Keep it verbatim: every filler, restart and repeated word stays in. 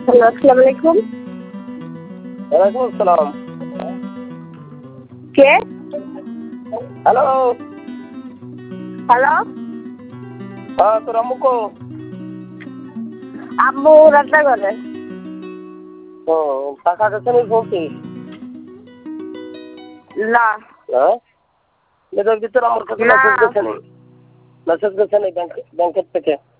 Hello, আসসালামু আলাইকুম। ওয়ালাইকুম আসসালাম। কে? হ্যালো। হ্যালো। হ্যাঁ, তোর আম্মু কো? আম্মু রান্না করে। ও টাকা কাছে নেই বলছিস? না। হ্যাঁ? এটার ভিতরে আমার কাছে না। মেসেজ গেছে নেই। মেসেজ গেছে নেই ব্যাংক ব্যাংকের থেকে।